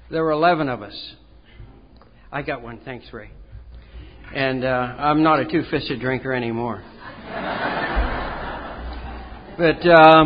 There were 11 of us. I got one, thanks, Ray. And I'm not a two-fisted drinker anymore. But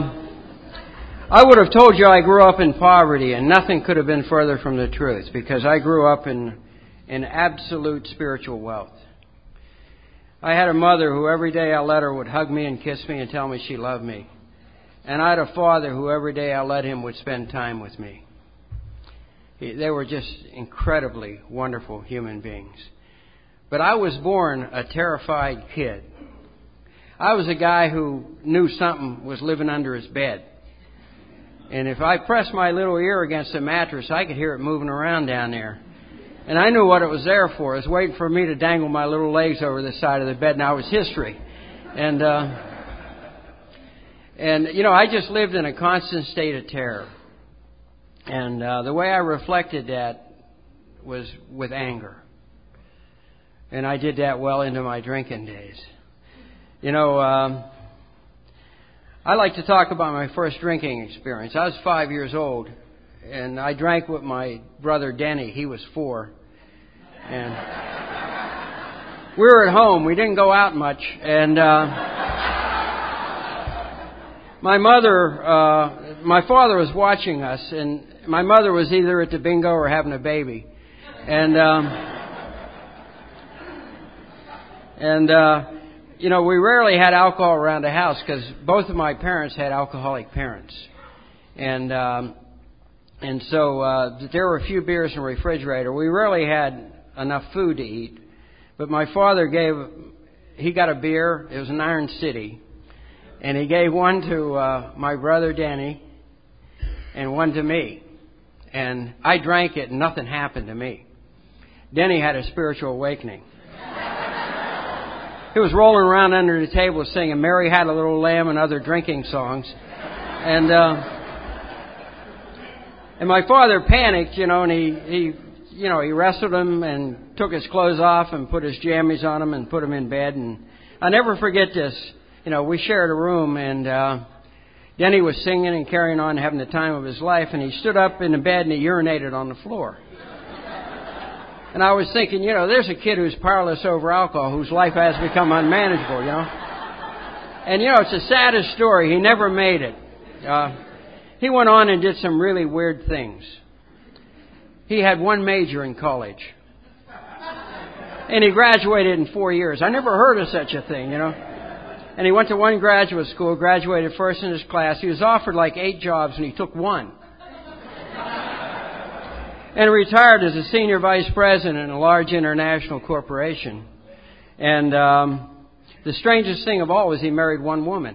I would have told you I grew up in poverty, and nothing could have been further from the truth, because I grew up in absolute spiritual wealth. I had a mother who every day I let her would hug me and kiss me and tell me she loved me. And I had a father who every day I let him would spend time with me. They were just incredibly wonderful human beings. But I was born a terrified kid. I was a guy who knew something was living under his bed. And if I pressed my little ear against the mattress, I could hear it moving around down there. And I knew what it was there for. It was waiting for me to dangle my little legs over the side of the bed, and I was history. And you know, I just lived in a constant state of terror. And the way I reflected that was with anger. And I did that well into my drinking days. You know, I like to talk about my first drinking experience. I was 5 years old, and I drank with my brother Denny. He was 4. And we were at home. We didn't go out much. And my father was watching us, and my mother was either at the bingo or having a baby. And you know, we rarely had alcohol around the house because both of my parents had alcoholic parents. And so there were a few beers in the refrigerator. We rarely had enough food to eat. But my father he got a beer. It was an Iron City. And he gave one to my brother Danny and one to me. And I drank it and nothing happened to me. Denny had a spiritual awakening. He was rolling around under the table singing Mary Had a Little Lamb and other drinking songs. And my father panicked, you know, and he wrestled him and took his clothes off and put his jammies on him and put him in bed. And I never forget this. You know, we shared a room, and Denny was singing and carrying on, having the time of his life, and he stood up in the bed and he urinated on the floor. And I was thinking, you know, there's a kid who's powerless over alcohol, whose life has become unmanageable, you know. And, you know, it's the saddest story. He never made it. He went on and did some really weird things. He had one major in college. And he graduated in 4 years. I never heard of such a thing, you know. And he went to one graduate school, graduated first in his class. He was offered like 8 jobs, and he took one. And retired as a senior vice president in a large international corporation. And the strangest thing of all was he married one woman.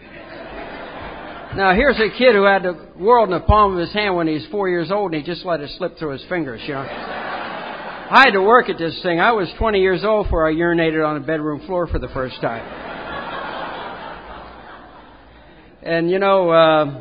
Now, here's a kid who had the world in the palm of his hand when he was 4 years old, and he just let it slip through his fingers, you know. I had to work at this thing. I was 20 years old before I urinated on a bedroom floor for the first time. And, you know,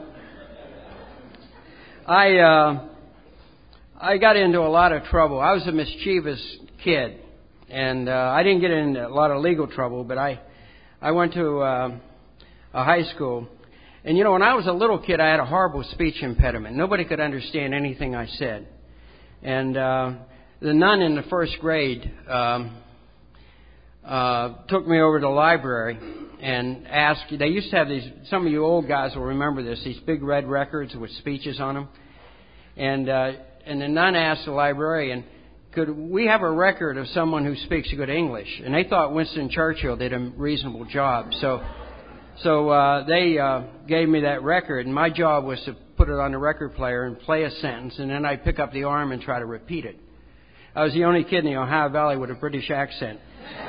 I got into a lot of trouble. I was a mischievous kid, and I didn't get into a lot of legal trouble, but I went to a high school. And, you know, when I was a little kid, I had a horrible speech impediment. Nobody could understand anything I said. And the nun in the first grade took me over to the library and asked, they used to have these, some of you old guys will remember this, these big red records with speeches on them. And the nun asked the librarian, could we have a record of someone who speaks good English? And they thought Winston Churchill did a reasonable job. So they gave me that record, and my job was to put it on the record player and play a sentence, and then I'd pick up the arm and try to repeat it. I was the only kid in the Ohio Valley with a British accent.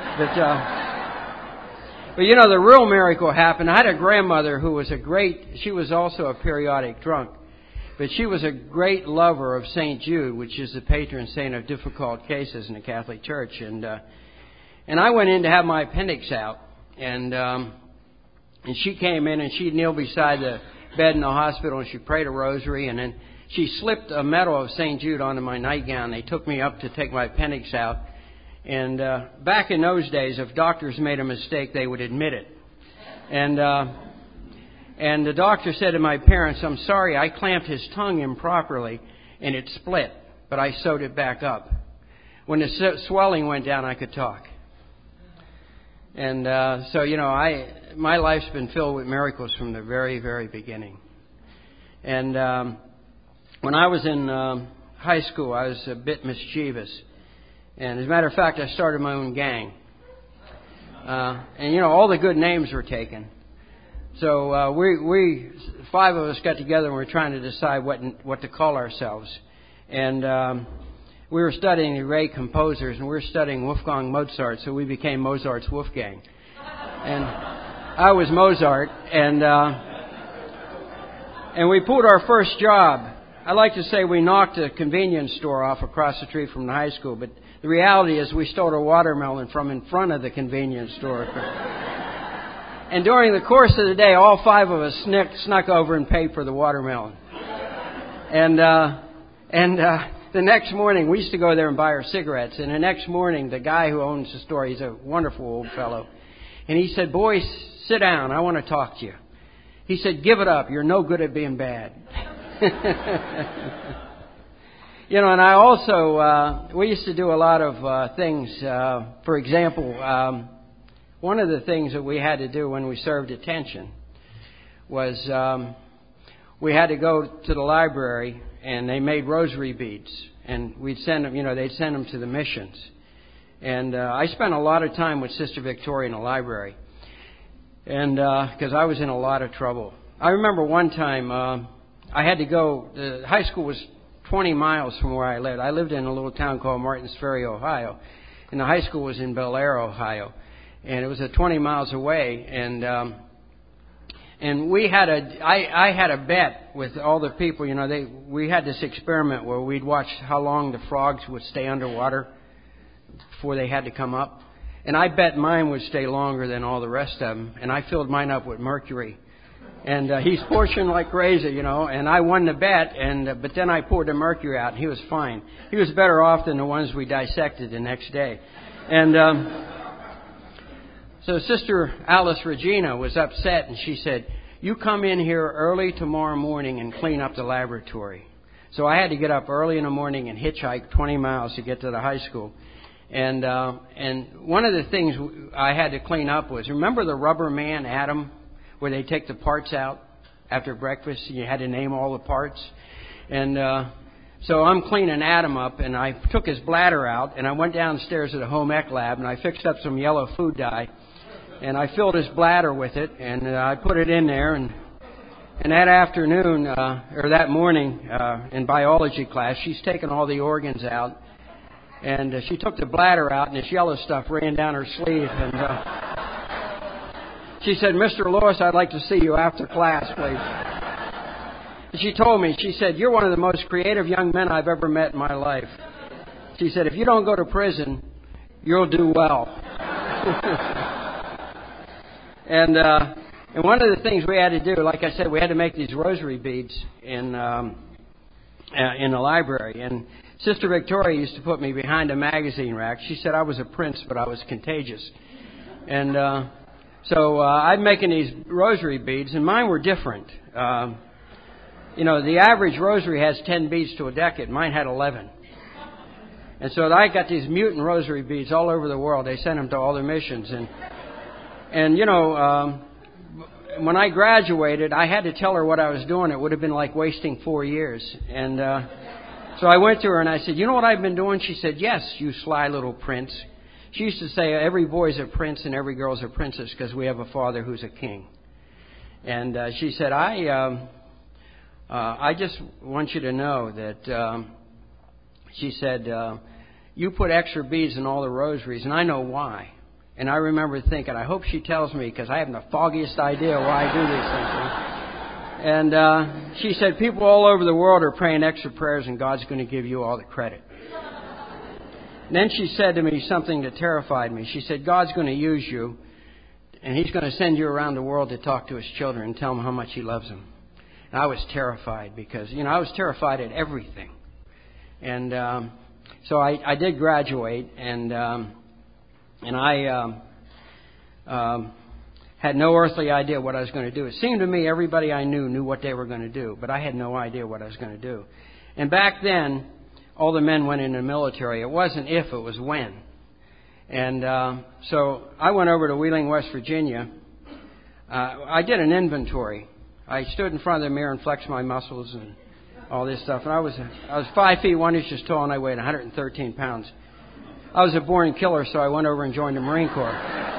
But you know, the real miracle happened. I had a grandmother who was she was also a periodic drunk. But she was a great lover of St. Jude, which is the patron saint of difficult cases in the Catholic Church. And I went in to have my appendix out, and she came in and she kneeled beside the bed in the hospital and she prayed a rosary, and then she slipped a medal of St. Jude onto my nightgown. They took me up to take my appendix out. And back in those days, if doctors made a mistake, they would admit it. And And the doctor said to my parents, I'm sorry, I clamped his tongue improperly and it split. but I sewed it back up. When the swelling went down, I could talk. And so, my life's been filled with miracles from the very, very beginning. And when I was in high school, I was a bit mischievous. And as a matter of fact, I started my own gang. And all the good names were taken. So we 5 of us got together and we were trying to decide what to call ourselves. And we were studying the great composers, and we were studying Wolfgang Mozart, so we became Mozart's Wolfgang. And I was Mozart, and we pulled our first job. I like to say we knocked a convenience store off across the street from the high school, but the reality is we stole a watermelon from in front of the convenience store. And during the course of the day, all 5 of us snuck over and paid for the watermelon. And the next morning, we used to go there and buy our cigarettes. And the next morning, the guy who owns the store, he's a wonderful old fellow. And he said, "Boys, sit down. I want to talk to you." He said, "Give it up. You're no good at being bad." And I also, we used to do a lot of things. For example, one of the things that we had to do when we served detention was we had to go to the library, and they made rosary beads, and we'd send them, they'd send them to the missions. And I spent a lot of time with Sister Victoria in the library, and because I was in a lot of trouble. I remember one time I had to go, the high school was 20 miles from where I lived. I lived in a little town called Martins Ferry, Ohio, and the high school was in Bel Air, Ohio, and it was 20 miles away, and we had I had a bet with all the people. We had this experiment where we'd watch how long the frogs would stay underwater before they had to come up. And I bet mine would stay longer than all the rest of them. And I filled mine up with mercury. And he's pushing like crazy, and I won the bet. But then I poured the mercury out, and he was fine. He was better off than the ones we dissected the next day. And so Sister Alice Regina was upset, and she said, "You come in here early tomorrow morning and clean up the laboratory." So I had to get up early in the morning and hitchhike 20 miles to get to the high school. And one of the things I had to clean up was, remember the Rubber Man Atom, where they take the parts out after breakfast and you had to name all the parts? And so I'm cleaning Adam up, and I took his bladder out, and I went downstairs to the home ec lab, and I fixed up some yellow food dye, and I filled his bladder with it, and I put it in there, and that afternoon, or that morning, in biology class, she's taken all the organs out, and she took the bladder out, and this yellow stuff ran down her sleeve, and she said, "Mr. Lewis, I'd like to see you after class, please." And she told me, she said, "You're one of the most creative young men I've ever met in my life." She said, "If you don't go to prison, you'll do well." And one of the things we had to do, like I said, we had to make these rosary beads in the library. And Sister Victoria used to put me behind a magazine rack. She said I was a prince, but I was contagious. And so I'm making these rosary beads, and mine were different. The average rosary has 10 beads to a decade. Mine had 11. And so I got these mutant rosary beads all over the world. They sent them to all the missions. And when I graduated, I had to tell her what I was doing. It would have been like wasting 4 years. And so I went to her and I said, "You know what I've been doing?" She said, "Yes, you sly little prince." She used to say, "Every boy's a prince and every girl's a princess because we have a father who's a king." And she said, I just want you to know that, she said, "You put extra beads in all the rosaries, and I know why." And I remember thinking, I hope she tells me, because I haven't the foggiest idea why I do these things. And she said, "People all over the world are praying extra prayers, and God's going to give you all the credit." And then she said to me something that terrified me. She said, "God's going to use you, and He's going to send you around the world to talk to His children and tell them how much He loves them." And I was terrified because, I was terrified at everything. And so I did graduate, and I had no earthly idea what I was going to do. It seemed to me everybody I knew what they were going to do, but I had no idea what I was going to do. And back then, all the men went in the military. It wasn't if, it was when. And so I went over to Wheeling, West Virginia. I did an inventory. I stood in front of the mirror and flexed my muscles and all this stuff. And I was 5 feet 1 inches tall, and I weighed 113 pounds. I was a born killer, so I went over and joined the Marine Corps.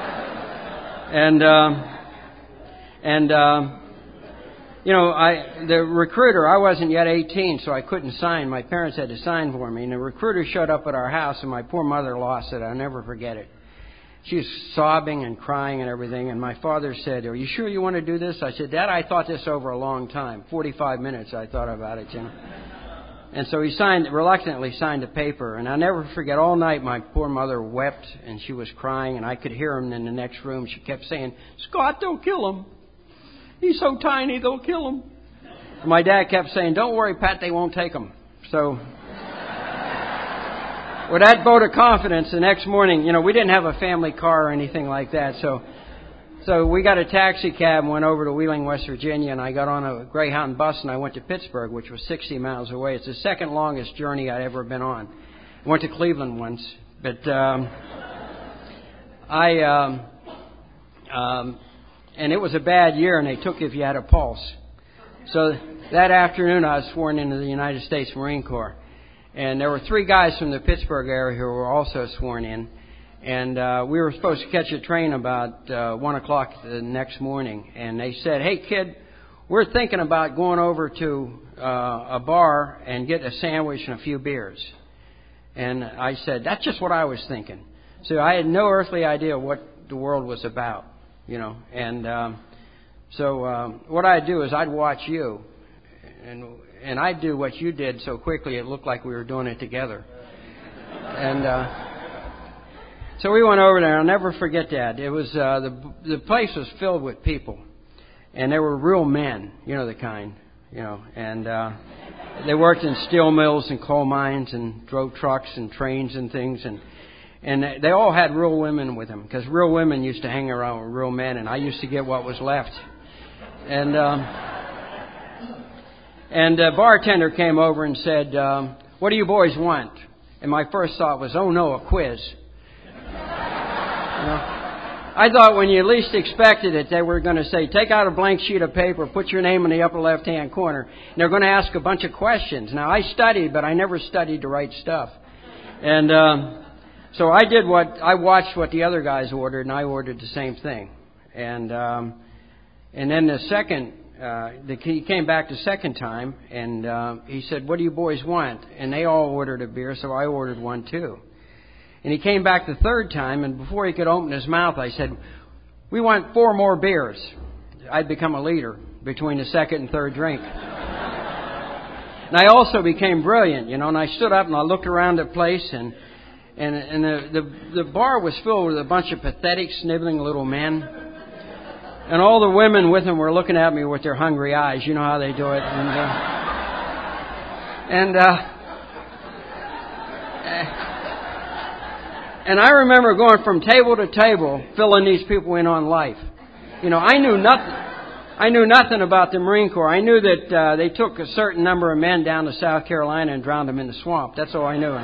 The recruiter, I wasn't yet 18, so I couldn't sign. My parents had to sign for me. And the recruiter showed up at our house, and my poor mother-in-law said, I'll never forget it. She was sobbing and crying and everything, and my father said, are you sure you want to do this? I said, Dad, I thought this over a long time. 45 minutes I thought about it, And so he reluctantly signed a paper, and I'll never forget, all night my poor mother wept, and she was crying, and I could hear him in the next room. She kept saying, Scott, they'll kill him. He's so tiny, they'll kill him. And my dad kept saying, don't worry, Pat, they won't take him. So with that vote of confidence, the next morning, we didn't have a family car or anything like that. So we got a taxi cab and went over to Wheeling, West Virginia, and I got on a Greyhound bus and I went to Pittsburgh, which was 60 miles away. It's the second longest journey I'd ever been on. I went to Cleveland once, but and it was a bad year, and they took if you had a pulse. So that afternoon I was sworn into the United States Marine Corps. And there were 3 guys from the Pittsburgh area who were also sworn in. And we were supposed to catch a train about 1 o'clock the next morning. And they said, hey, kid, we're thinking about going over to a bar and get a sandwich and a few beers. And I said, that's just what I was thinking. So I had no earthly idea what the world was about, And so what I'd do is I'd watch you. And I'd do what you did so quickly it looked like we were doing it together. And so we went over there. I'll never forget that. It was the place was filled with people, and they were real men, the kind, And they worked in steel mills and coal mines and drove trucks and trains and things, and they all had real women with them because real women used to hang around with real men, and I used to get what was left. And the bartender came over and said, what do you boys want? And my first thought was, oh no, a quiz. I thought when you least expected it, they were going to say, take out a blank sheet of paper, put your name in the upper left-hand corner, and they're going to ask a bunch of questions. Now, I studied, but I never studied to write stuff. And so I watched what the other guys ordered, and I ordered the same thing. And then the second... he came back the second time, and he said, what do you boys want? And they all ordered a beer, so I ordered one too. And he came back the third time, and before he could open his mouth, I said, we want 4 more beers. I'd become a leader between the second and third drink. And I also became brilliant, and I stood up and I looked around the place, and the bar was filled with a bunch of pathetic, sniveling little men. And all the women with him were looking at me with their hungry eyes. You know how they do it. And I remember going from table to table, filling these people in on life. I knew nothing about the Marine Corps. I knew that they took a certain number of men down to South Carolina and drowned them in the swamp. That's all I knew.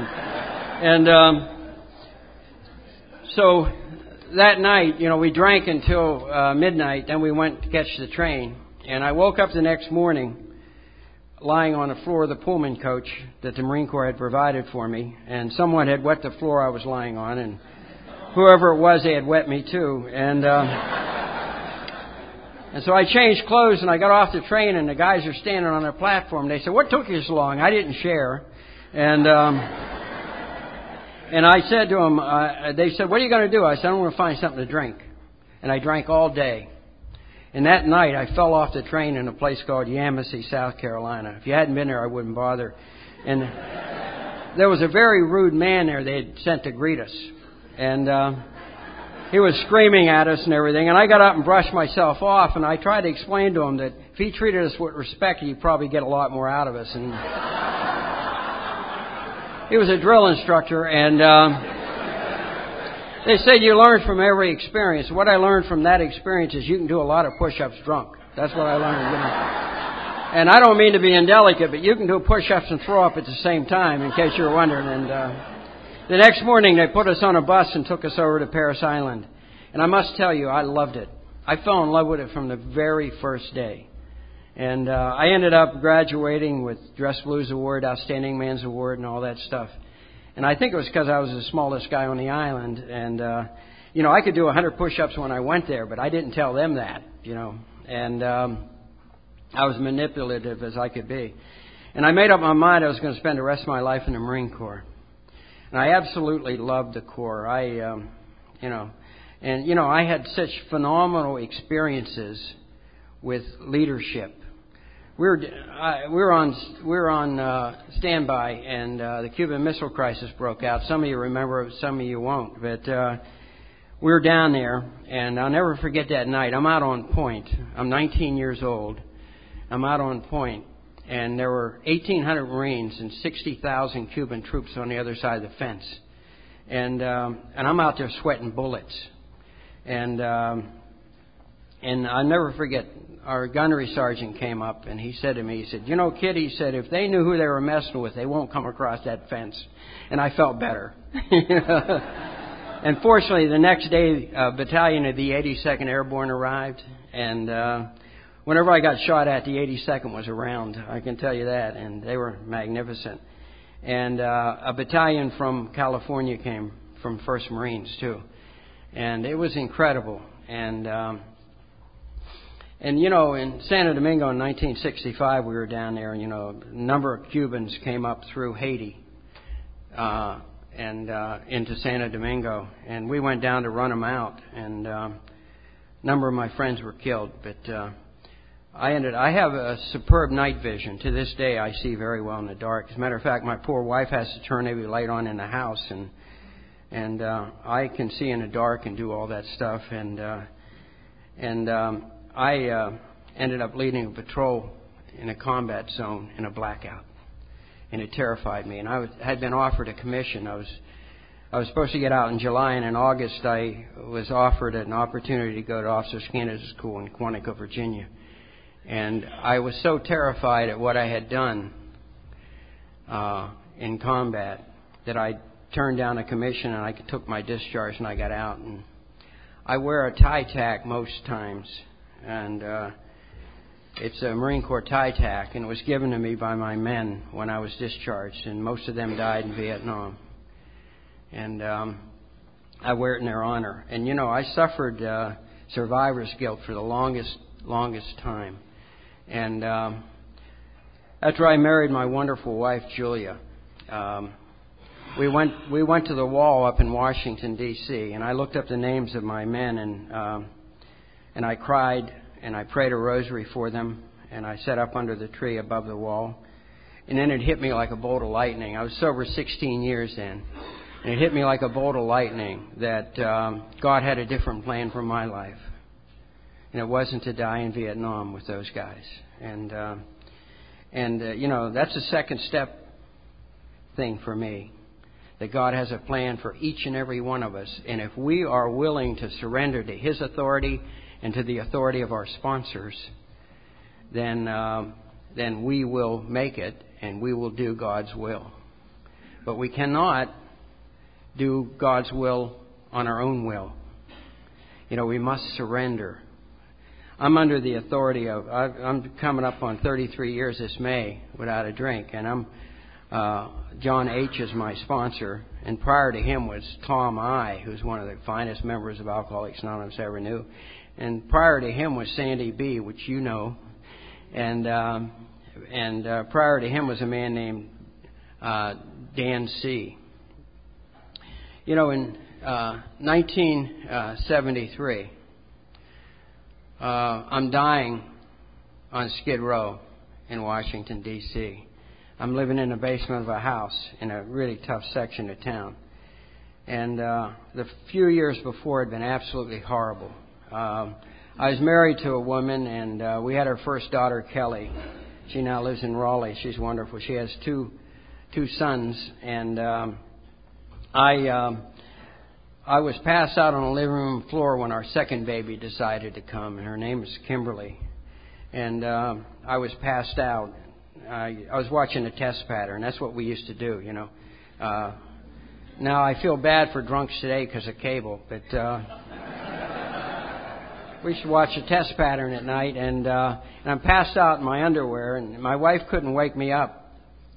So that night, we drank until midnight. Then we went to catch the train. And I woke up the next morning lying on the floor of the Pullman coach that the Marine Corps had provided for me. And someone had wet the floor I was lying on. And whoever it was, they had wet me too. And so I changed clothes and I got off the train, and the guys are standing on the platform. They said, what took you so long? I didn't share. And I said to them, they said, what are you going to do? I said, I'm going to find something to drink. And I drank all day. And that night, I fell off the train in a place called Yamasee, South Carolina. If you hadn't been there, I wouldn't bother. And there was a very rude man there they had sent to greet us. And he was screaming at us and everything. And I got up and brushed myself off, and I tried to explain to him that if he treated us with respect, he'd probably get a lot more out of us. And he was a drill instructor, and they said you learn from every experience. What I learned from that experience is you can do a lot of push-ups drunk. That's what I learned. And I don't mean to be indelicate, but you can do push-ups and throw up at the same time, in case you're wondering. And the next morning, they put us on a bus and took us over to Parris Island. And I must tell you, I loved it. I fell in love with it from the very first day. And I ended up graduating with Dress Blues Award, Outstanding Man's Award, and all that stuff. And I think it was because I was the smallest guy on the island. And, I could do 100 push-ups when I went there, but I didn't tell them that, And I was manipulative as I could be. And I made up my mind I was going to spend the rest of my life in the Marine Corps. And I absolutely loved the Corps. I had such phenomenal experiences with leadership. We were on standby, and the Cuban Missile Crisis broke out. Some of you remember, some of you won't. But we were down there, and I'll never forget that night. I'm out on point. I'm 19 years old. I'm out on point, and there were 1,800 Marines and 60,000 Cuban troops on the other side of the fence. And I'm out there sweating bullets. And I'll never forget, our gunnery sergeant came up and he said to me, he said, kid, he said, if they knew who they were messing with, they won't come across that fence. And I felt better. And fortunately, the next day, a battalion of the 82nd Airborne arrived. And whenever I got shot at, the 82nd was around. I can tell you that. And they were magnificent. And a battalion from California came, from 1st Marines, too. And it was incredible. And in Santo Domingo in 1965, we were down there, and, a number of Cubans came up through Haiti and into Santo Domingo. And we went down to run them out, and a number of my friends were killed. But I have a superb night vision. To this day, I see very well in the dark. As a matter of fact, my poor wife has to turn every light on in the house, and I can see in the dark and do all that stuff. I ended up leading a patrol in a combat zone in a blackout, and it terrified me. And I had been offered a commission. I was supposed to get out in July, and in August I was offered an opportunity to go to Officers Candidate School in Quantico, Virginia. And I was so terrified at what I had done in combat that I turned down a commission, and I took my discharge, and I got out. And I wear a tie tack most times, and it's a Marine Corps tie tack, and it was given to me by my men when I was discharged, and most of them died in Vietnam. And I wear it in their honor. And I suffered survivor's guilt for the longest time. And after I married my wonderful wife Julia, we went to the wall up in Washington D.C. and I looked up the names of my men, and I cried and I prayed a rosary for them, and I sat up under the tree above the wall, and then it hit me like a bolt of lightning. I was sober 16 years then, and it hit me like a bolt of lightning that God had a different plan for my life, and it wasn't to die in Vietnam with those guys. And that's a second step thing for me, that God has a plan for each and every one of us. And if we are willing to surrender to His authority and to the authority of our sponsors, then we will make it and we will do God's will. But we cannot do God's will on our own will. We must surrender. I'm under the authority of, I'm coming up on 33 years this May without a drink, and John H. is my sponsor, and prior to him was Tom I., who's one of the finest members of Alcoholics Anonymous I ever knew, and prior to him was Sandy B., which you know, and prior to him was a man named Dan C. In 1973, I'm dying on Skid Row in Washington, D.C. I'm living in the basement of a house in a really tough section of town. And the few years before had been absolutely horrible. I was married to a woman, and we had our first daughter, Kelly. She now lives in Raleigh. She's wonderful. She has two sons, and I was passed out on the living room floor when our second baby decided to come, and her name is Kimberly. and I was passed out. I was watching a test pattern. That's what we used to do, you know. Now I feel bad for drunks today because of cable, but we should watch a test pattern at night, and I'm passed out in my underwear, and my wife couldn't wake me up.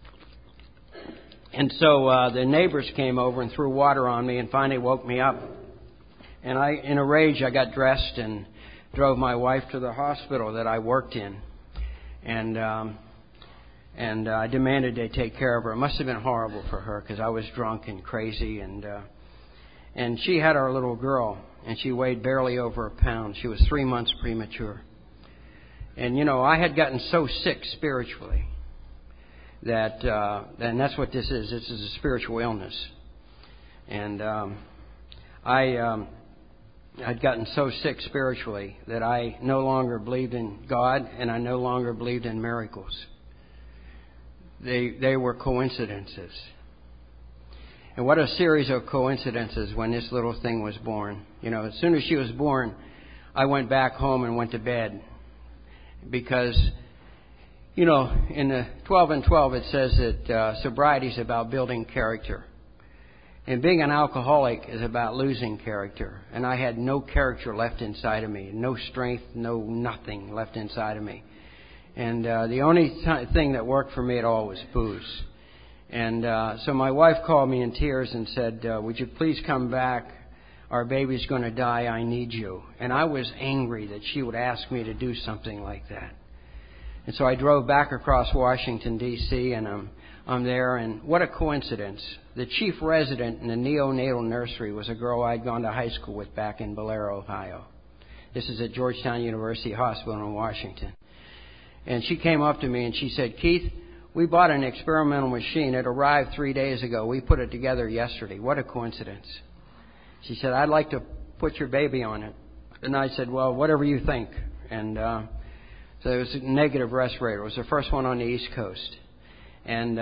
And so the neighbors came over and threw water on me and finally woke me up. And in a rage, I got dressed and drove my wife to the hospital that I worked in. And I demanded they take care of her. It must have been horrible for her because I was drunk and crazy. And she had our little girl, and she weighed barely over a pound. She was 3 months premature. And, you know, I had gotten so sick spiritually that, and that's what this is. This is a spiritual illness. And I'd gotten so sick spiritually that I no longer believed in God, and I no longer believed in miracles. They were coincidences. And what a series of coincidences when this little thing was born. You know, as soon as she was born, I went back home and went to bed. Because, you know, in the 12 and 12 it says that sobriety is about building character. And being an alcoholic is about losing character. And I had no character left inside of me. No strength, no nothing left inside of me. And the only thing that worked for me at all was booze. And so my wife called me in tears and said, would you please come back? Our baby's going to die. I need you. And I was angry that she would ask me to do something like that. And so I drove back across Washington, D.C., and I'm there. And what a coincidence. The chief resident in the neonatal nursery was a girl I'd gone to high school with back in Bolero, Ohio. This is at Georgetown University Hospital in Washington. And she came up to me and she said, Keith, we bought an experimental machine. It arrived 3 days ago. We put it together yesterday. What a coincidence. She said, I'd like to put your baby on it. And I said, well, whatever you think. And so it was a negative respirator. It was the first one on the East Coast. And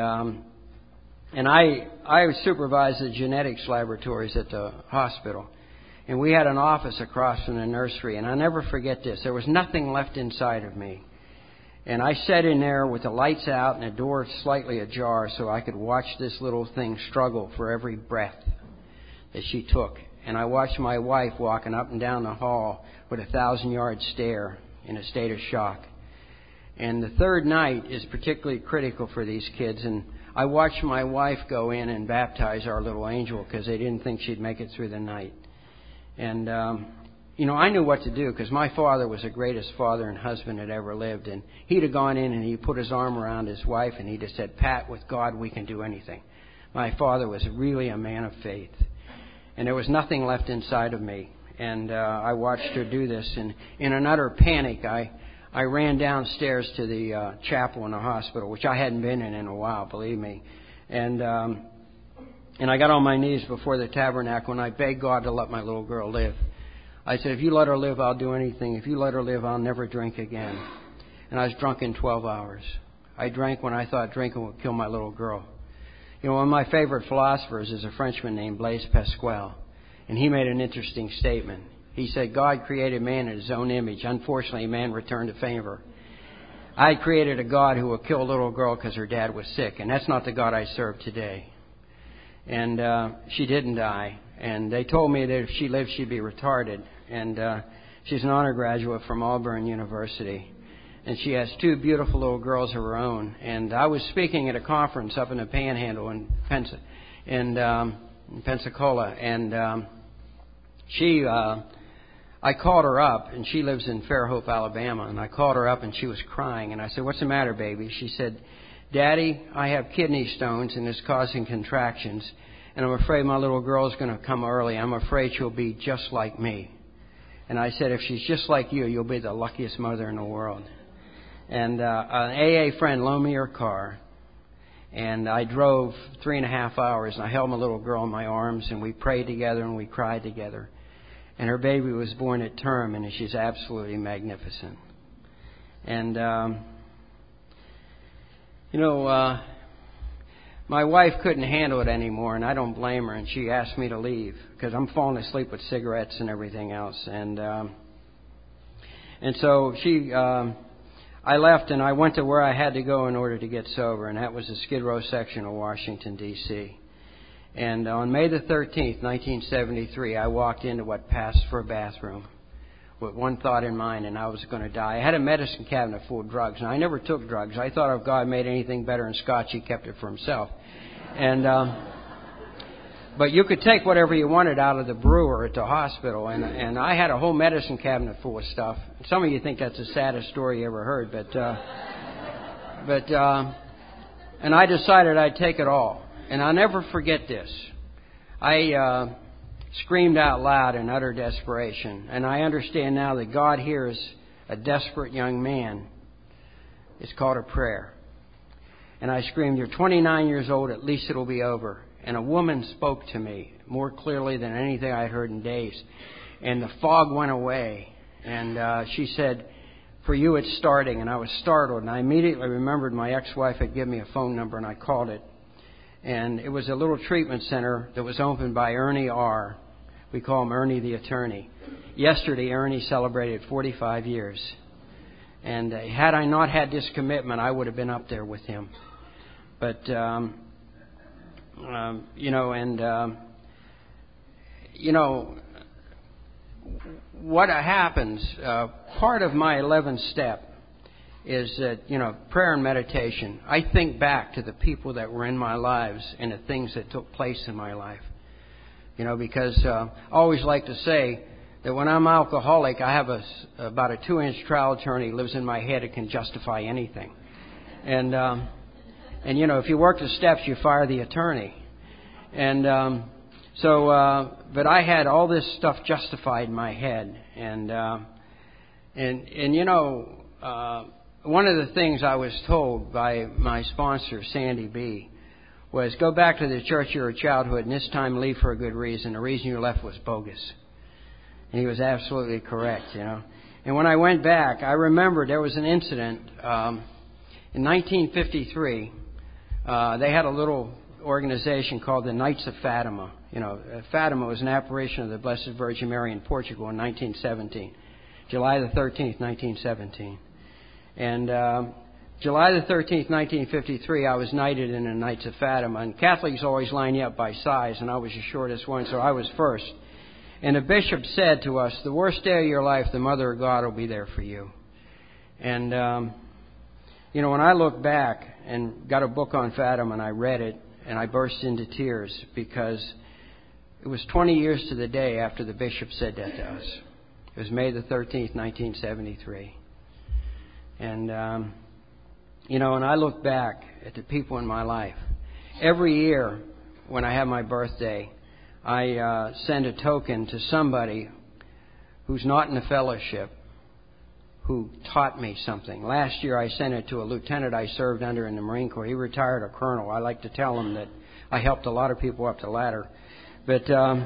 I supervised the genetics laboratories at the hospital. And we had an office across from the nursery. And I'll never forget this. There was nothing left inside of me. And I sat in there with the lights out and the door slightly ajar so I could watch this little thing struggle for every breath that she took. And I watched my wife walking up and down the hall with a 1,000-yard stare in a state of shock. And the third night is particularly critical for these kids. And I watched my wife go in and baptize our little angel because they didn't think she'd make it through the night. And, you know, I knew what to do because my father was the greatest father and husband that ever lived. And he'd have gone in and he put his arm around his wife and he'd have said, Pat, with God we can do anything. My father was really a man of faith. And there was nothing left inside of me. And I watched her do this. And in an utter panic, I ran downstairs to the chapel in the hospital, which I hadn't been in a while, believe me. And I got on my knees before the tabernacle and I begged God to let my little girl live. I said, if you let her live, I'll do anything. If you let her live, I'll never drink again. And I was drunk in 12 hours. I drank when I thought drinking would kill my little girl. You know, one of my favorite philosophers is a Frenchman named Blaise Pascal. And he made an interesting statement. He said, God created man in his own image. Unfortunately, man returned to favor. I created a God who will kill a little girl because her dad was sick. And that's not the God I serve today. And she didn't die. And they told me that if she lived, she'd be retarded. And she's an honor graduate from Auburn University. And she has two beautiful little girls of her own. And I was speaking at a conference up in the Panhandle in Pensacola. And I called her up, and she lives in Fairhope, Alabama. And I called her up, and she was crying. And I said, what's the matter, baby? She said, Daddy, I have kidney stones, and it's causing contractions. And I'm afraid my little girl's going to come early. I'm afraid she'll be just like me. And I said, if she's just like you, you'll be the luckiest mother in the world. And an AA friend loaned me her car. And I drove 3.5 hours, and I held my little girl in my arms, and we prayed together, and we cried together. And her baby was born at term, and she's absolutely magnificent. And, my wife couldn't handle it anymore, and I don't blame her, and she asked me to leave because I'm falling asleep with cigarettes and everything else. And so I left and I went to where I had to go in order to get sober, and that was the Skid Row section of Washington, D.C. And on May the 13th, 1973, I walked into what passed for a bathroom with one thought in mind, and I was going to die. I had a medicine cabinet full of drugs, and I never took drugs. I thought if God made anything better than Scotch, He kept it for Himself. And but you could take whatever you wanted out of the brewer at the hospital, and I had a whole medicine cabinet full of stuff. Some of you think that's the saddest story you ever heard, and I decided I'd take it all. And I'll never forget this. I screamed out loud in utter desperation, and I understand now that God hears a desperate young man. It's called a prayer. And I screamed, "You're 29 years old, at least it'll be over." And a woman spoke to me more clearly than anything I'd heard in days. And the fog went away. And she said, "For you, it's starting." And I was startled. And I immediately remembered my ex-wife had given me a phone number, and I called it. And it was a little treatment center that was opened by Ernie R. We call him Ernie the attorney. Yesterday, Ernie celebrated 45 years. And had I not had this commitment, I would have been up there with him. But... what happens, part of my 11th step is that, prayer and meditation. I think back to the people that were in my lives and the things that took place in my life. Because I always like to say that when I'm alcoholic, I have about a 2-inch trial attorney lives in my head that can justify anything. And if you work the steps, you fire the attorney. But I had all this stuff justified in my head. One of the things I was told by my sponsor, Sandy B., was go back to the church of your childhood and this time leave for a good reason. The reason you left was bogus. And he was absolutely correct, And when I went back, I remember there was an incident in 1953. They had a little organization called the Knights of Fatima. Fatima was an apparition of the Blessed Virgin Mary in Portugal in 1917, July the 13th, 1917. And July the 13th, 1953, I was knighted in the Knights of Fatima. And Catholics always line you up by size, and I was the shortest one, so I was first. And the bishop said to us, "The worst day of your life, the Mother of God will be there for you." And when I look back and got a book on Fatima and I read it, and I burst into tears because it was 20 years to the day after the bishop said that to us. It was May the 13th, 1973. And, when I look back at the people in my life, every year when I have my birthday, I send a token to somebody who's not in the fellowship, who taught me something. Last year I sent it to a lieutenant I served under in the Marine Corps. He retired a colonel. I like to tell him that I helped a lot of people up the ladder. But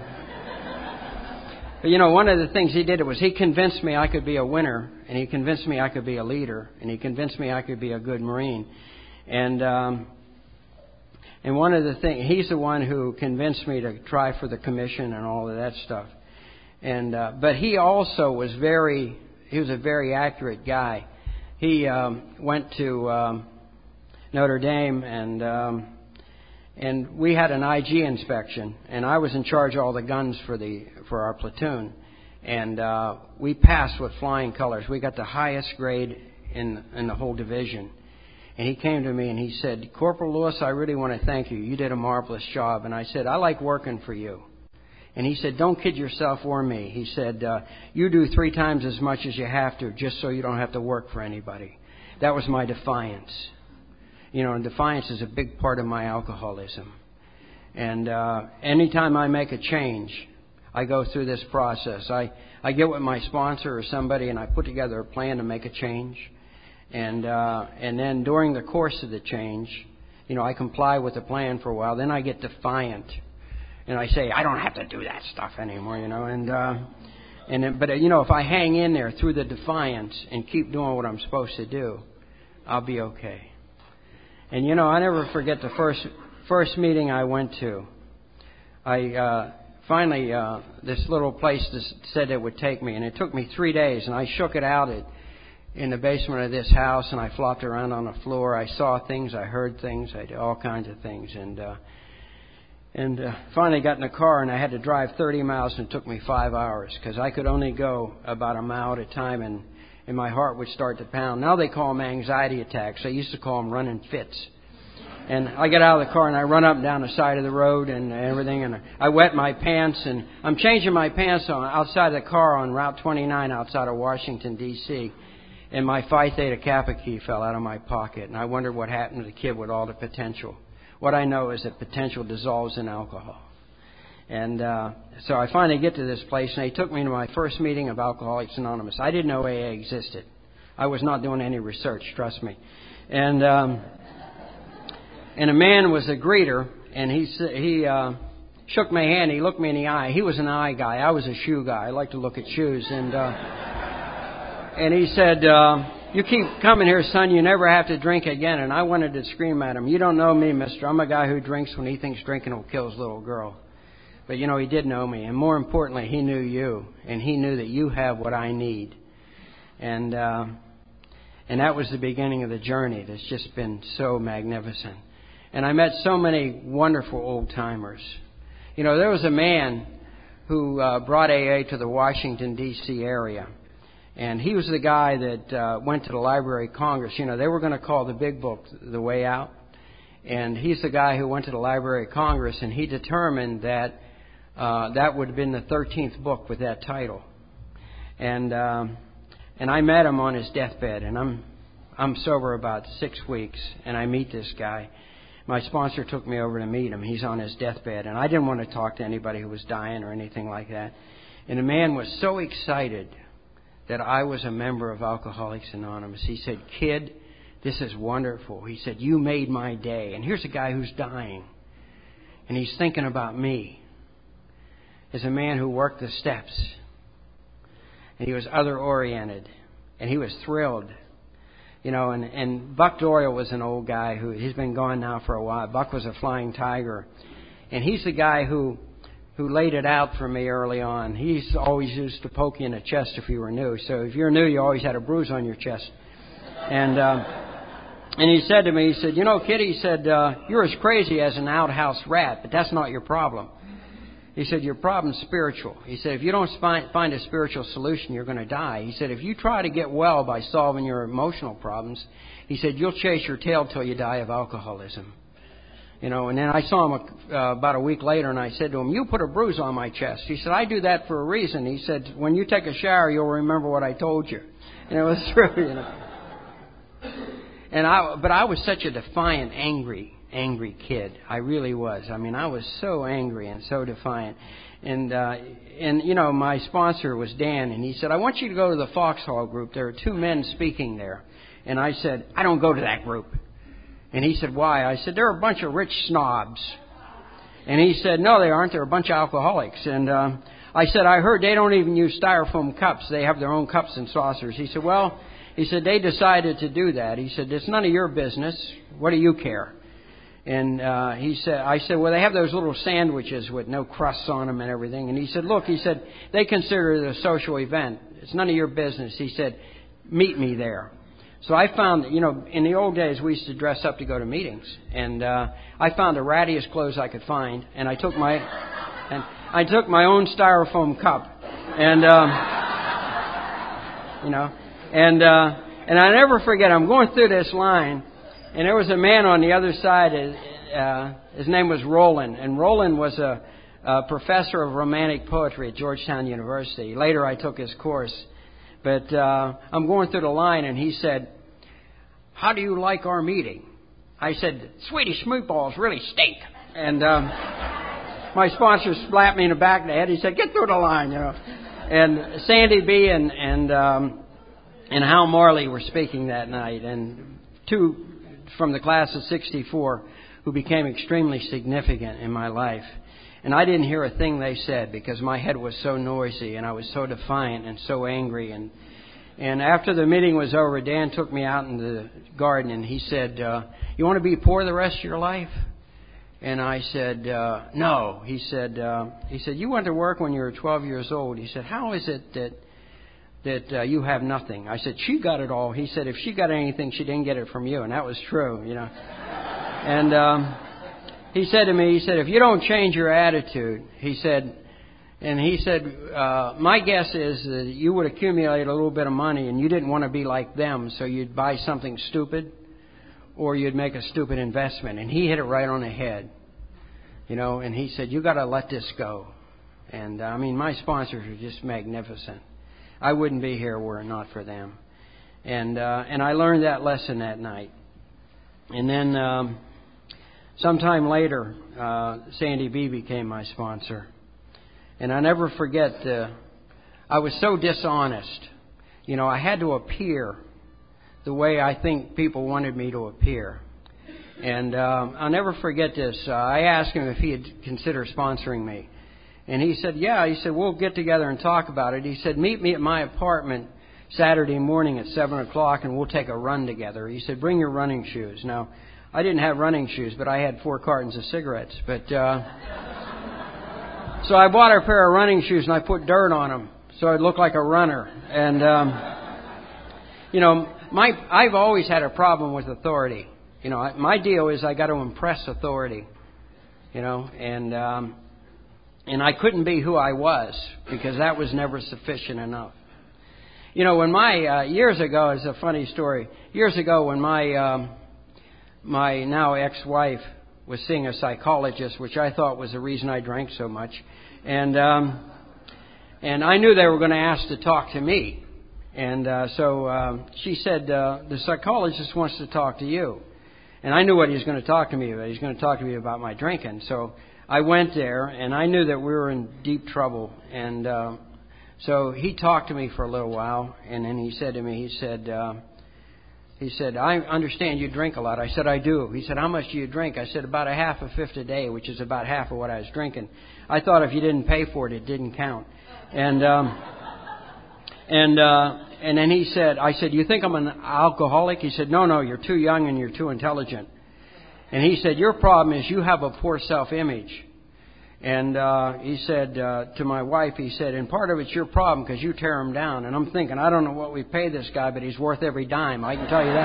one of the things he did was he convinced me I could be a winner, and he convinced me I could be a leader, and he convinced me I could be a good Marine. And one of the things, he's the one who convinced me to try for the commission and all of that stuff. But he also was he was a very accurate guy. He went to Notre Dame, and we had an IG inspection, and I was in charge of all the guns for our platoon, and we passed with flying colors. We got the highest grade in the whole division. And he came to me and he said, "Corporal Lewis, I really want to thank you. You did a marvelous job." And I said, "I like working for you." And he said, "Don't kid yourself or me." He said, "You do 3 times as much as you have to just so you don't have to work for anybody." That was my defiance. And defiance is a big part of my alcoholism. And anytime I make a change, I go through this process. I get with my sponsor or somebody and I put together a plan to make a change. And then during the course of the change, I comply with the plan for a while. Then I get defiant. And I say, I don't have to do that stuff anymore, But if I hang in there through the defiance and keep doing what I'm supposed to do, I'll be okay. And I never forget the first meeting I went to. I finally this little place said it would take me, and it took me 3 days, and I shook it out in the basement of this house, and I flopped around on the floor. I saw things, I heard things, I did all kinds of things, and finally got in a car, and I had to drive 30 miles, and it took me 5 hours because I could only go about a mile at a time, and my heart would start to pound. Now they call them anxiety attacks. I used to call them running fits. And I get out of the car and I run up and down the side of the road and everything, and I wet my pants, and I'm changing my pants outside the car on Route 29 outside of Washington, D.C., and my Phi Theta Kappa key fell out of my pocket, and I wondered what happened to the kid with all the potential. What I know is that potential dissolves in alcohol. And so I finally get to this place, and they took me to my first meeting of Alcoholics Anonymous. I didn't know AA existed. I was not doing any research, trust me. And a man was a greeter, and he shook my hand. He looked me in the eye. He was an eye guy. I was a shoe guy. I like to look at shoes. And he said, "You keep coming here, son. You never have to drink again." And I wanted to scream at him, "You don't know me, mister. I'm a guy who drinks when he thinks drinking will kill his little girl." But, you know, he did know me. And more importantly, he knew you. And he knew that you have what I need. And that was the beginning of the journey that's just been so magnificent. And I met so many wonderful old-timers. You know, there was a man who brought AA to the Washington, D.C. area. And he was the guy that went to the Library of Congress. You know, they were going to call the big book The Way Out. And he's the guy who went to the Library of Congress, and he determined that that would have been the 13th book with that title. And I met him on his deathbed, and I'm sober about 6 weeks, and I meet this guy. My sponsor took me over to meet him. He's on his deathbed, and I didn't want to talk to anybody who was dying or anything like that. And the man was so excited that I was a member of Alcoholics Anonymous. He said, "Kid, this is wonderful." He said, "You made my day. And here's a guy who's dying, and he's thinking about me." As a man who worked the steps, and he was other-oriented, and he was thrilled. You know, and Buck Doyle was an old guy he's been gone now for a while. Buck was a flying tiger. And he's the guy who laid it out for me early on. He's always used to poke you in the chest if you were new. So if you're new, you always had a bruise on your chest. And he said to me, he said, "You know, kid," he said, "you're as crazy as an outhouse rat, but that's not your problem." He said, "Your problem's spiritual." He said, "If you don't find a spiritual solution, you're going to die." He said, "If you try to get well by solving your emotional problems," he said, "you'll chase your tail till you die of alcoholism." You know, and then I saw him about a week later, and I said to him, "You put a bruise on my chest." He said, "I do that for a reason." He said, "When you take a shower, you'll remember what I told you." And it was true, you know. But I was such a defiant, angry kid. I really was. I mean, I was so angry and so defiant. And you know, my sponsor was Dan, and he said, "I want you to go to the Foxhall group. There are 2 men speaking there." And I said, "I don't go to that group." And he said, "Why?" I said, "They're a bunch of rich snobs." And he said, "No, they aren't. They're a bunch of alcoholics." And I said, "I heard they don't even use styrofoam cups. They have their own cups and saucers." He said, "Well," he said, "they decided to do that." He said, "It's none of your business. What do you care?" And I said, "Well, they have those little sandwiches with no crusts on them and everything." And he said, "Look," he said, "they consider it a social event. It's none of your business." He said, "Meet me there." So I found, you know, in the old days we used to dress up to go to meetings, and I found the rattiest clothes I could find, and I took my own styrofoam cup, and you know, and I never forget. I'm going through this line. And there was a man on the other side. His name was Roland. And Roland was a professor of romantic poetry at Georgetown University. Later I took his course. But I'm going through the line, and he said, "How do you like our meeting?" I said, "Swedish meatballs really stink." And my sponsor slapped me in the back of the head. He said, "Get through the line," you know. And Sandy B. and Hal Marley were speaking that night. And 2 from the class of 64 who became extremely significant in my life. And I didn't hear a thing they said because my head was so noisy and I was so defiant and so angry. And after the meeting was over, Dan took me out in the garden and he said, "You want to be poor the rest of your life?" And I said, "No." He said, "You went to work when you were 12 years old." He said, "How is it that that you have nothing. I said, she got it all. He said, if she got anything, she didn't get it from you. And that was true, And he said to me, he said, if you don't change your attitude, he said, my guess is that you would accumulate a little bit of money and you didn't want to be like them, so you'd buy something stupid or you'd make a stupid investment. And he hit it right on the head, and he said, you got to let this go. And my sponsors are just magnificent. I wouldn't be here were it not for them. And I learned that lesson that night. And then sometime later, Sandy B became my sponsor. And I never forget, I was so dishonest. I had to appear the way I think people wanted me to appear. And I'll never forget this. I asked him if he'd consider sponsoring me. And he said, yeah. He said, we'll get together and talk about it. He said, meet me at my apartment Saturday morning at 7 o'clock and we'll take a run together. He said, bring your running shoes. Now, I didn't have running shoes, but I had 4 cartons of cigarettes. But so I bought a pair of running shoes and I put dirt on them so I'd look like a runner. And, I've always had a problem with authority. My deal is I got to impress authority, and I couldn't be who I was because that was never sufficient enough. When years ago, it's a funny story. Years ago, when my now ex-wife was seeing a psychologist, which I thought was the reason I drank so much, and I knew they were going to ask to talk to me, and so she said, the psychologist wants to talk to you. And I knew what he was going to talk to me about. He was going to talk to me about my drinking. So I went there, and I knew that we were in deep trouble. And so he talked to me for a little while, and then he said to me, he said, I understand you drink a lot. I said, I do. He said, how much do you drink? I said, about a half a fifth a day, which is about half of what I was drinking. I thought if you didn't pay for it, it didn't count. And then he said, I said, you think I'm an alcoholic? He said, no, you're too young and you're too intelligent. And he said, your problem is you have a poor self-image. And he said to my wife, he said, and part of it's your problem because you tear him down. And I'm thinking, I don't know what we pay this guy, but he's worth every dime. I can tell you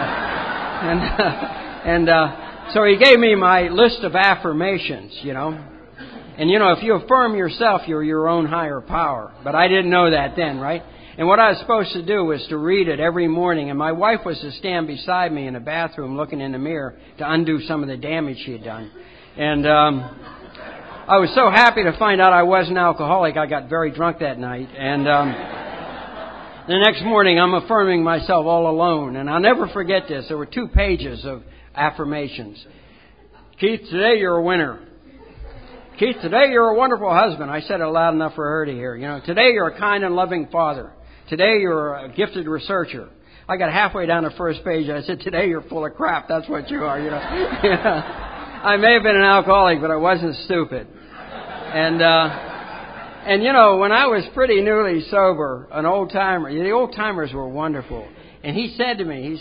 that. So he gave me my list of affirmations, And, if you affirm yourself, you're your own higher power. But I didn't know that then, right? And what I was supposed to do was to read it every morning. And my wife was to stand beside me in the bathroom looking in the mirror to undo some of the damage she had done. And I was so happy to find out I wasn't alcoholic. I got very drunk that night. And the next morning, I'm affirming myself all alone. And I'll never forget this. There were 2 pages of affirmations. Keith, today you're a winner. Keith, today you're a wonderful husband. I said it loud enough for her to hear. Today you're a kind and loving father. Today you're a gifted researcher. I got halfway down the first page and I said, today you're full of crap. That's what you are, I may have been an alcoholic, but I wasn't stupid. And when I was pretty newly sober, an old-timer, the old-timers were wonderful. And he said to me,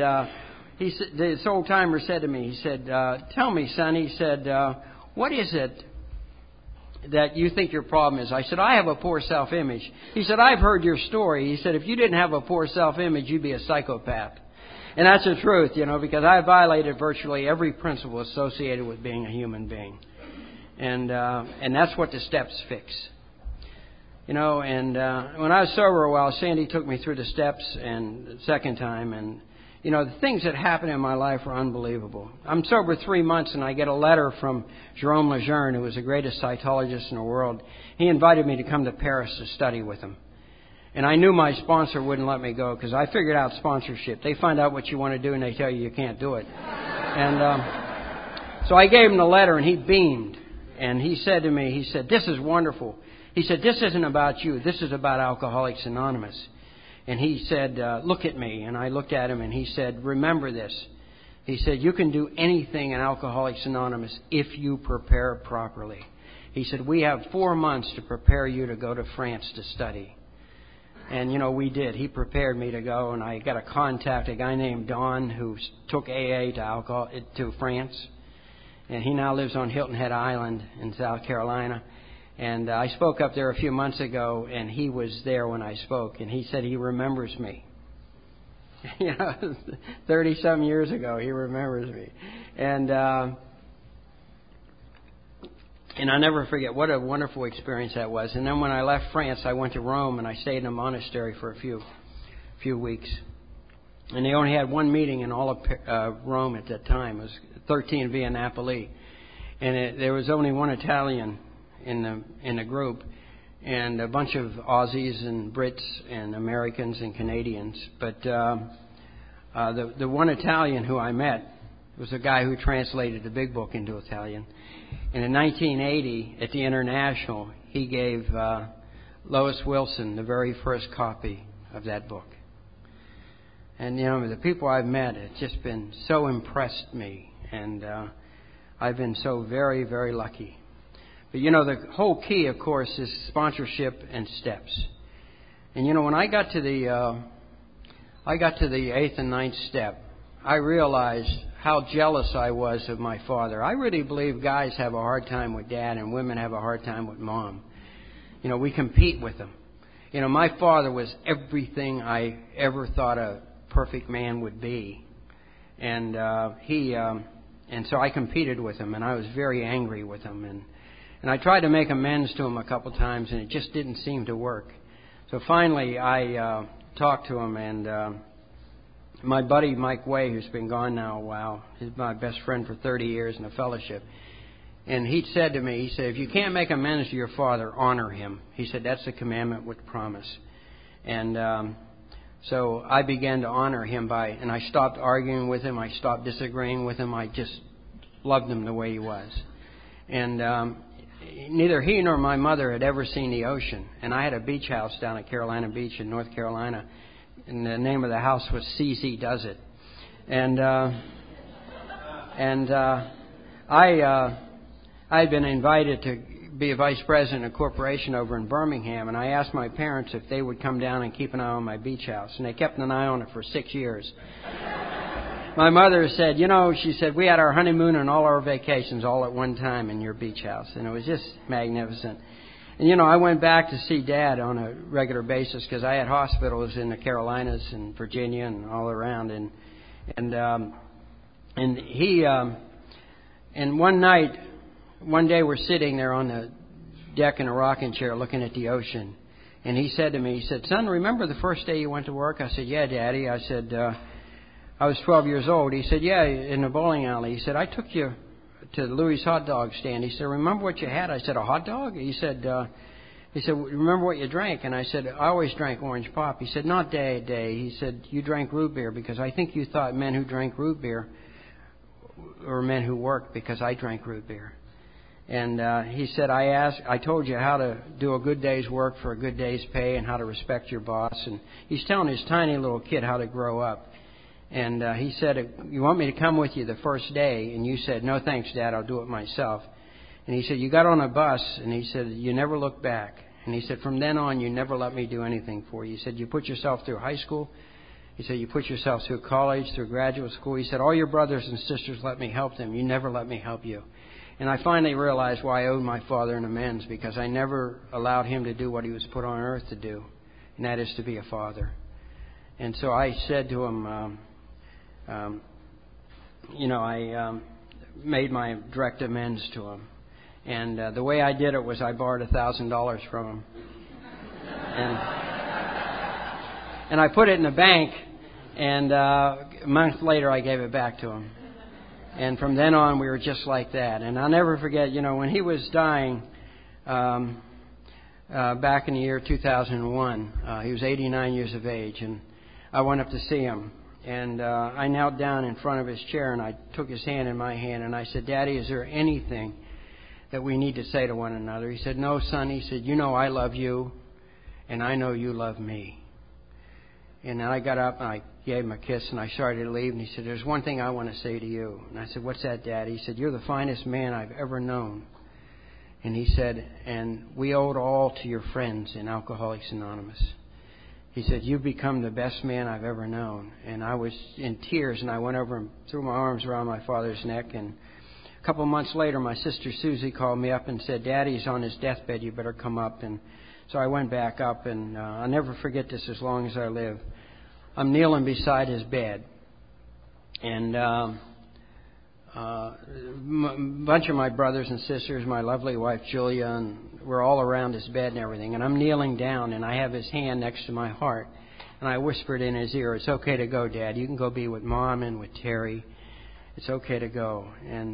this old-timer said to me, he said, tell me, son, he said, what is it that you think your problem is? I said, I have a poor self-image. He said, I've heard your story. He said, if you didn't have a poor self-image, you'd be a psychopath. And that's the truth, because I violated virtually every principle associated with being a human being. And that's what the steps fix. When I was sober a while, Sandy took me through the steps and the second time, and the things that happened in my life are unbelievable. I'm sober 3 months, and I get a letter from Jerome Lejeune, who was the greatest cytologist in the world. He invited me to come to Paris to study with him. And I knew my sponsor wouldn't let me go because I figured out sponsorship. They find out what you want to do, and they tell you can't do it. And so I gave him the letter, and he beamed. And he said to me, he said, this is wonderful. He said, this isn't about you. This is about Alcoholics Anonymous. And he said, look at me. And I looked at him and he said, remember this. He said, you can do anything in Alcoholics Anonymous if you prepare properly. He said, we have 4 months to prepare you to go to France to study. And, we did. He prepared me to go, and I got a contact, a guy named Don, who took AA to France. And he now lives on Hilton Head Island in South Carolina. And I spoke up there a few months ago, and he was there when I spoke, and he said he remembers me. 30-some years ago, he remembers me. And I never forget what a wonderful experience that was. And then when I left France, I went to Rome, and I stayed in a monastery for a few weeks. And they only had one meeting in all of Rome at that time. It was 13 Via Napoli. And there was only one Italian in the group, and a bunch of Aussies and Brits and Americans and Canadians. But the one Italian who I met was a guy who translated the Big Book into Italian. And in 1980, at the International, he gave Lois Wilson the very first copy of that book. And, the people I've met have just been so impressed me. And I've been so very, very lucky. But, the whole key, of course, is sponsorship and steps. And, when I got to the 8th and 9th step, I realized how jealous I was of my father. I really believe guys have a hard time with dad and women have a hard time with mom. We compete with them. My father was everything I ever thought a perfect man would be. And and so I competed with him, and I was very angry with him. And I tried to make amends to him a couple times, and it just didn't seem to work. So finally, I talked to him, and my buddy Mike Way, who's been gone now a while, he's my best friend for 30 years in a fellowship. And he said to me, he said, if you can't make amends to your father, honor him. He said, that's the commandment with promise. And so I began to honor him and I stopped arguing with him. I stopped disagreeing with him. I just loved him the way he was. And neither he nor my mother had ever seen the ocean. And I had a beach house down at Carolina Beach in North Carolina. And the name of the house was CZ Does It. And I had been invited to be a vice president of a corporation over in Birmingham, and I asked my parents if they would come down and keep an eye on my beach house, and they kept an eye on it for 6 years. My mother said, she said, we had our honeymoon and all our vacations all at one time in your beach house, and it was just magnificent. And, I went back to see Dad on a regular basis because I had hospitals in the Carolinas and Virginia and all around, and he and one day we're sitting there on the deck in a rocking chair looking at the ocean. And he said to me, he said, son, remember the first day you went to work? I said, yeah, Daddy. I said, I was 12 years old. He said, yeah, in the bowling alley. He said, I took you to Louis' hot dog stand. He said, remember what you had? I said, a hot dog? He said, remember what you drank? And I said, I always drank orange pop. He said, not day. He said, you drank root beer because I think you thought men who drank root beer were men who worked because I drank root beer. And he said, I told you how to do a good day's work for a good day's pay and how to respect your boss. And he's telling his tiny little kid how to grow up. And he said, you want me to come with you the first day? And you said, no, thanks, Dad, I'll do it myself. And he said, you got on a bus, and he said, you never looked back. And he said, from then on, you never let me do anything for you. He said, you put yourself through high school. He said, you put yourself through college, through graduate school. He said, all your brothers and sisters let me help them. You never let me help you. And I finally realized why I owed my father an amends, because I never allowed him to do what he was put on earth to do, and that is to be a father. And so I said to him, I made my direct amends to him. And the way I did it was I borrowed $1,000 from him. And I put it in the bank, and a month later I gave it back to him. And from then on, we were just like that. And I'll never forget, when he was dying back in the year 2001, he was 89 years of age, and I went up to see him. And I knelt down in front of his chair, and I took his hand in my hand, and I said, Daddy, is there anything that we need to say to one another? He said, no, son. He said, I love you, and I know you love me. And then I got up and I gave him a kiss and I started to leave. And he said, there's one thing I want to say to you. And I said, what's that, Dad? He said, you're the finest man I've ever known. And he said, and we owe it all to your friends in Alcoholics Anonymous. He said, you've become the best man I've ever known. And I was in tears, and I went over and threw my arms around my father's neck and a couple of months later, my sister Susie called me up and said, "Daddy's on his deathbed. You better come up." And so I went back up, and I'll never forget this as long as I live. I'm kneeling beside his bed, and a bunch of my brothers and sisters, my lovely wife Julia, and we're all around his bed and everything. And I'm kneeling down, and I have his hand next to my heart. And I whispered in his ear, "It's okay to go, Dad. You can go be with Mom and with Terry. It's okay to go."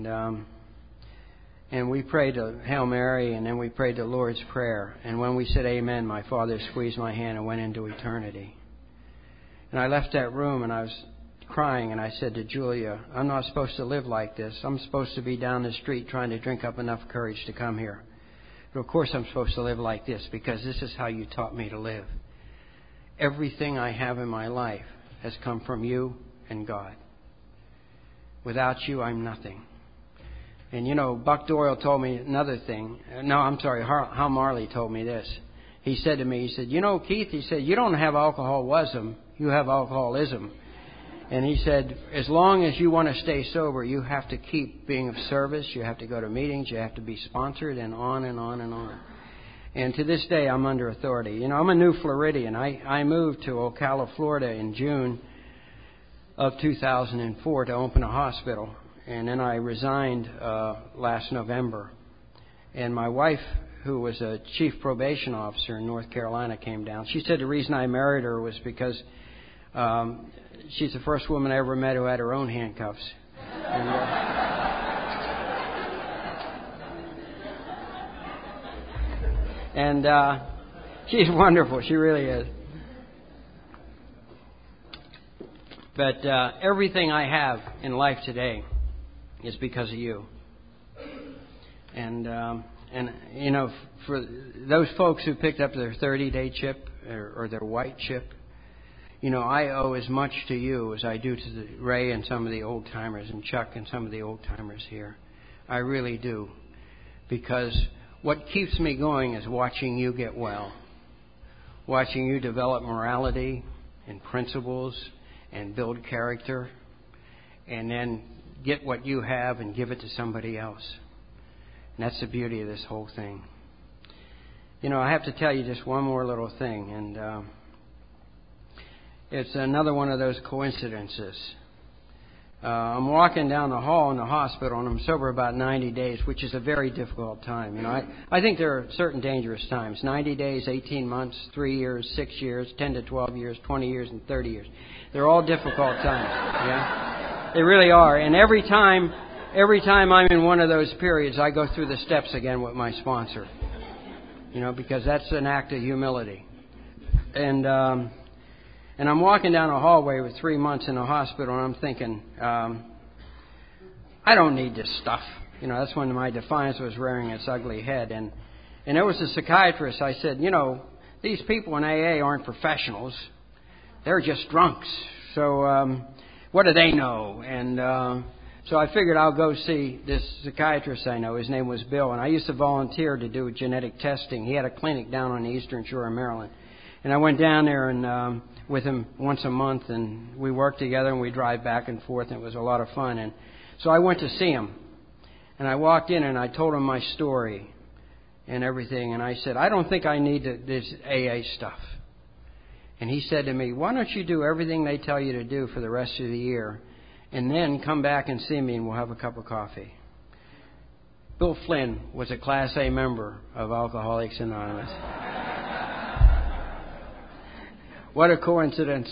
And we prayed the Hail Mary, and then we prayed the Lord's Prayer. And when we said Amen, my father squeezed my hand and went into eternity. And I left that room, and I was crying, and I said to Julia, "I'm not supposed to live like this. I'm supposed to be down the street trying to drink up enough courage to come here. But of course I'm supposed to live like this because this is how you taught me to live. Everything I have in my life has come from you and God. Without you, I'm nothing." And you know, Buck Doyle told me another thing. No, I'm sorry, Hal Marley told me this. He said to me, he said, "You know, Keith," he said, "you don't have alcoholism, you have alcoholism." And he said, as long as you want to stay sober, you have to keep being of service, you have to go to meetings, you have to be sponsored, and on and on and on. And to this day, I'm under authority. You know, I'm a new Floridian. I moved to Ocala, Florida in June of 2004 to open a hospital. And then I resigned last November. And my wife, who was a chief probation officer in North Carolina, came down. She said the reason I married her was because she's the first woman I ever met who had her own handcuffs. And she's wonderful. She really is. But everything I have in life today is because of you. And you know, for those folks who picked up their 30-day chip or their white chip, you know, I owe as much to you as I do to Ray and some of the old timers and Chuck and some of the old timers here. I really do. Because what keeps me going is watching you get well, watching you develop morality and principles and build character, and then get what you have and give it to somebody else. And that's the beauty of this whole thing. You know, I have to tell you just one more little thing, and it's another one of those coincidences. I'm walking down the hall in the hospital, and I'm sober about 90 days, which is a very difficult time. You know, I think there are certain dangerous times: 90 days, 18 months, 3 years, 6 years, 10 to 12 years, 20 years, and 30 years. They're all difficult times. Yeah, they really are. And every time I'm in one of those periods, I go through the steps again with my sponsor. You know, because that's an act of humility. And I'm walking down a hallway with 3 months in the hospital, and I'm thinking, I don't need this stuff. You know, that's when my defiance was rearing its ugly head. And there was a psychiatrist. I said, you know, these people in AA aren't professionals. They're just drunks. So what do they know? And so I figured I'll go see this psychiatrist I know. His name was Bill, and I used to volunteer to do genetic testing. He had a clinic down on the Eastern Shore of Maryland. And I went down there and with him once a month, and we worked together, and we drive back and forth, and it was a lot of fun. And so I went to see him, and I walked in, and I told him my story and everything, and I said, I don't think I need this AA stuff. And he said to me, why don't you do everything they tell you to do for the rest of the year, and then come back and see me, and we'll have a cup of coffee. Bill Flynn was a Class A member of Alcoholics Anonymous. What a coincidence.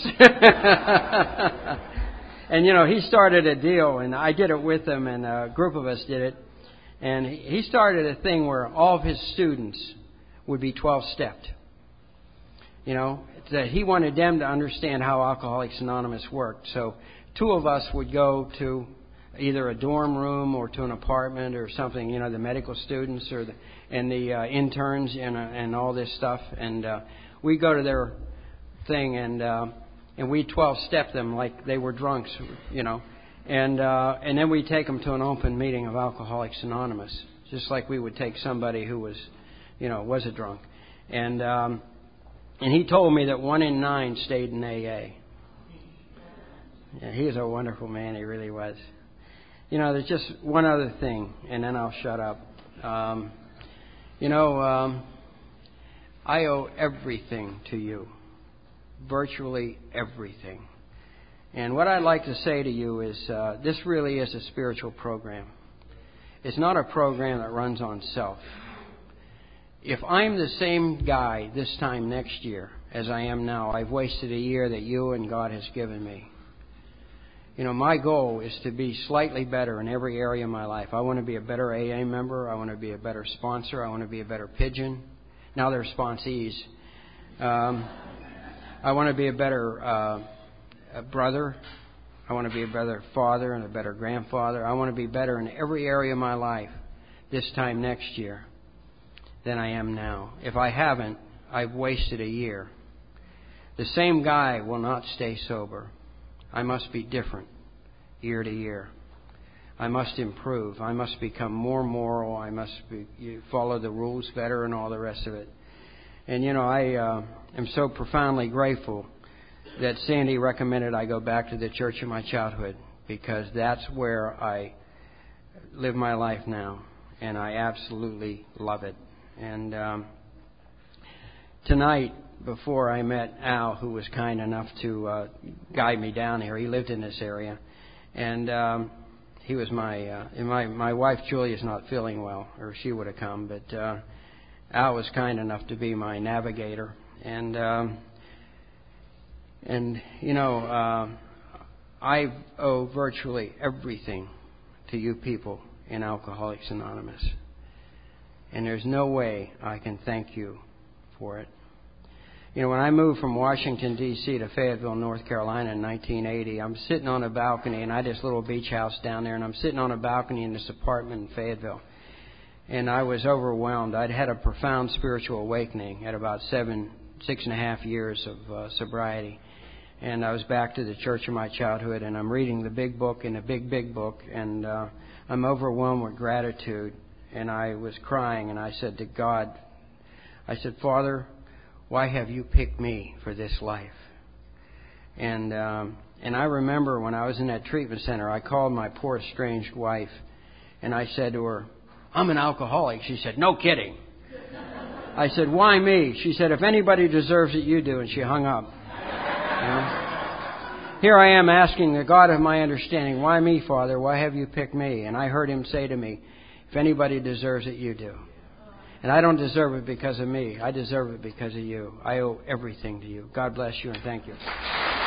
And, you know, he started a deal, and I did it with him, and a group of us did it. And he started a thing where all of his students would be 12-stepped. You know, that he wanted them to understand how Alcoholics Anonymous worked. So 2 of us would go to either a dorm room or to an apartment or something, you know, the medical students or the interns and all this stuff. And we go to their thing, and we 12-step them like they were drunks, you know, and then we take them to an open meeting of Alcoholics Anonymous, just like we would take somebody who was, you know, was a drunk, and he told me that 1 in 9 stayed in AA. Yeah, he was a wonderful man, he really was. There's just one other thing, and then I'll shut up. I owe everything to you, virtually everything. And what I'd like to say to you is this really is a spiritual program. It's not a program that runs on self. If I'm the same guy this time next year as I am now, I've wasted a year that you and God has given me. My goal is to be slightly better in every area of my life. I want to be a better AA member. I want to be a better sponsor. I want to be a better pigeon. Now they're sponsees. I want to be a better brother. I want to be a better father and a better grandfather. I want to be better in every area of my life this time next year than I am now. If I haven't, I've wasted a year. The same guy will not stay sober. I must be different year to year. I must improve. I must become more moral. I must follow the rules better and all the rest of it. And, I am so profoundly grateful that Sandy recommended I go back to the church of my childhood, because that's where I live my life now, and I absolutely love it. And tonight, before I met Al, who was kind enough to guide me down here, he lived in this area, and he was my wife Julia's not feeling well, or she would have come, but Al was kind enough to be my navigator, and I owe virtually everything to you people in Alcoholics Anonymous, and there's no way I can thank you for it. When I moved from Washington, D.C. to Fayetteville, North Carolina in 1980, I'm sitting on a balcony, and I had this little beach house down there, and I'm sitting on a balcony in this apartment in Fayetteville. And I was overwhelmed. I'd had a profound spiritual awakening at about 6.5 years of sobriety. And I was back to the church of my childhood, and I'm reading the big book in the big book, and I'm overwhelmed with gratitude. And I was crying, and I said to God, Father, why have you picked me for this life? And I remember when I was in that treatment center, I called my poor estranged wife, and I said to her, I'm an alcoholic. She said, no kidding. I said, why me? She said, if anybody deserves it, you do. And she hung up. Here I am asking the God of my understanding, why me, Father? Why have you picked me? And I heard him say to me, if anybody deserves it, you do. And I don't deserve it because of me. I deserve it because of you. I owe everything to you. God bless you and thank you.